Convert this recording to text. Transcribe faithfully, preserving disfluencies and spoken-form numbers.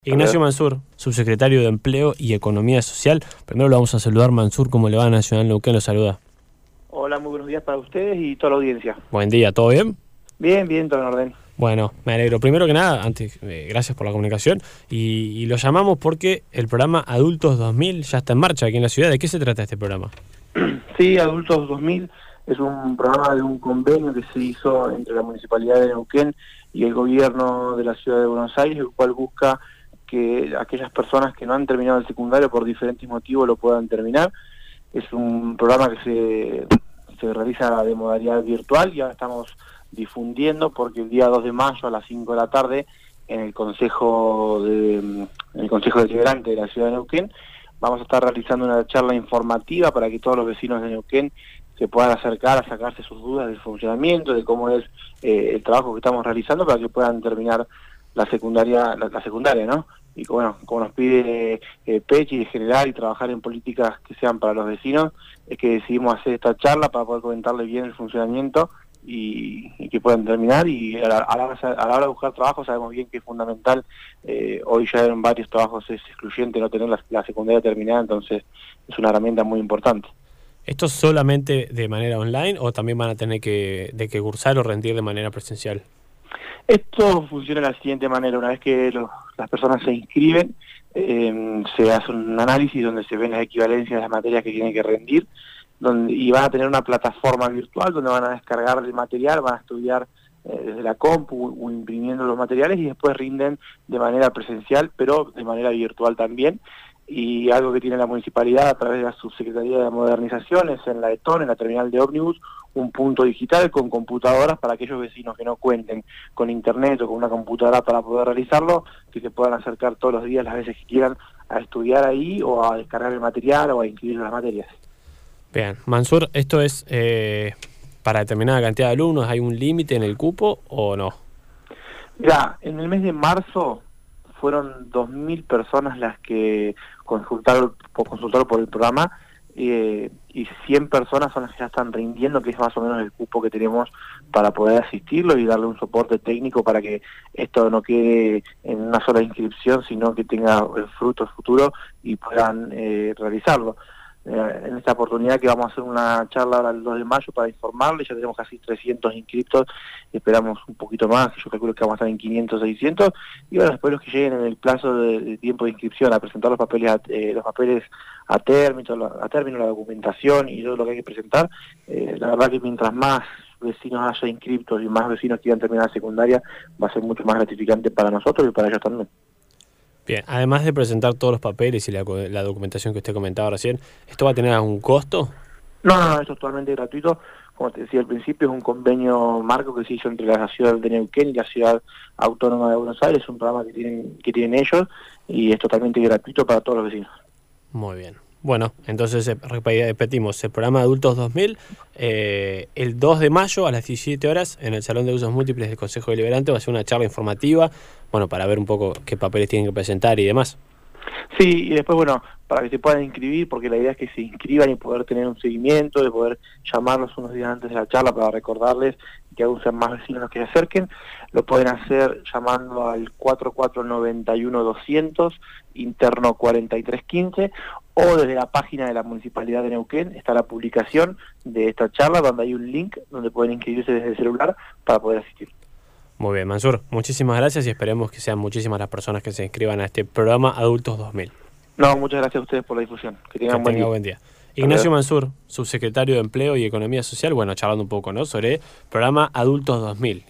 Ignacio Mansur, subsecretario de Empleo y Economía Social. Primero lo vamos a saludar. Mansur, ¿cómo le va? Nacional Neuquén lo saluda. Hola, muy buenos días para ustedes y toda la audiencia. Buen día, ¿todo bien? Bien, bien, todo en orden. Bueno, me alegro. Primero que nada, antes, eh, gracias por la comunicación. Y, y lo llamamos porque el programa Adultos dos mil ya está en marcha aquí en la ciudad. ¿De qué se trata este programa? Sí, Adultos dos mil es un programa de un convenio que se hizo entre la Municipalidad de Neuquén y el gobierno de la ciudad de Buenos Aires, el cual busca que aquellas personas que no han terminado el secundario por diferentes motivos lo puedan terminar. Es un programa que se, se realiza de modalidad virtual y ahora estamos difundiendo porque el día dos de mayo a las cinco de la tarde en el Consejo de en el Consejo Deliberante de la ciudad de Neuquén vamos a estar realizando una charla informativa para que todos los vecinos de Neuquén se puedan acercar a sacarse sus dudas del funcionamiento, de cómo es eh, el trabajo que estamos realizando para que puedan terminar la secundaria, la, la secundaria, ¿no? Y bueno, como nos pide eh, Pechi, generar y trabajar en políticas que sean para los vecinos, es que decidimos hacer esta charla para poder comentarles bien el funcionamiento y, y que puedan terminar. Y a la, a, la, a la hora de buscar trabajo sabemos bien que es fundamental, eh, hoy ya en varios trabajos es excluyente no tener la, la secundaria terminada, entonces es una herramienta muy importante. ¿Esto solamente de manera online o también van a tener que, de que cursar o rendir de manera presencial? Esto funciona de la siguiente manera: una vez que los, las personas se inscriben, eh, se hace un análisis donde se ven las equivalencias de las materias que tienen que rendir, donde, y van a tener una plataforma virtual donde van a descargar el material, van a estudiar eh, desde la compu o imprimiendo los materiales y después rinden de manera presencial, pero de manera virtual también. Y algo que tiene la municipalidad a través de la Subsecretaría de Modernizaciones en la ETON, en la terminal de ómnibus, un punto digital con computadoras para aquellos vecinos que no cuenten con internet o con una computadora para poder realizarlo, que se puedan acercar todos los días las veces que quieran a estudiar ahí o a descargar el material o a inscribir las materias. Bien, Mansur, ¿esto es eh, para determinada cantidad de alumnos? ¿Hay un límite en el cupo o no? Ya, en el mes de marzo fueron dos mil personas las que consultaron por, consultaron por el programa, eh, y cien personas son las que ya están rindiendo, que es más o menos el cupo que tenemos para poder asistirlo y darle un soporte técnico para que esto no quede en una sola inscripción, sino que tenga el fruto futuro y puedan eh, realizarlo. Eh, en esta oportunidad que vamos a hacer una charla ahora el dos de mayo para informarles, ya tenemos casi trescientos inscriptos, esperamos un poquito más, yo calculo que vamos a estar en quinientos, seiscientos, y bueno, después los que lleguen en el plazo de, de tiempo de inscripción a presentar los papeles a, eh, los papeles a término, a término, la documentación y todo lo que hay que presentar, eh, la verdad que mientras más vecinos haya inscriptos y más vecinos quieran terminar la secundaria, va a ser mucho más gratificante para nosotros y para ellos también. Bien, además de presentar todos los papeles y la, la documentación que usted comentaba recién, ¿esto va a tener algún costo? No, no, no, es totalmente gratuito. Como te decía al principio, es un convenio marco que se hizo entre la ciudad de Neuquén y la ciudad autónoma de Buenos Aires, es un programa que tienen, que tienen ellos y es totalmente gratuito para todos los vecinos. Muy bien. Bueno, entonces repetimos, el programa Adultos dos mil, eh, el dos de mayo a las diecisiete horas en el Salón de Usos Múltiples del Consejo Deliberante va a ser una charla informativa, bueno, para ver un poco qué papeles tienen que presentar y demás. Sí, y después, bueno, para que se puedan inscribir, porque la idea es que se inscriban y poder tener un seguimiento, de poder llamarlos unos días antes de la charla para recordarles que aún sean más vecinos los que se acerquen. Lo pueden hacer llamando al cuatro cuatro nueve uno doscientos, interno cuarenta y tres quince, o desde la página de la Municipalidad de Neuquén está la publicación de esta charla, donde hay un link donde pueden inscribirse desde el celular para poder asistir. Muy bien, Mansur, muchísimas gracias y esperemos que sean muchísimas las personas que se inscriban a este programa Adultos dos mil. No, muchas gracias a ustedes por la difusión. Que tengan que buen, tenga día. buen día. Ignacio Mansur, subsecretario de Empleo y Economía Social, bueno, charlando un poco, ¿no?, sobre el programa Adultos dos mil.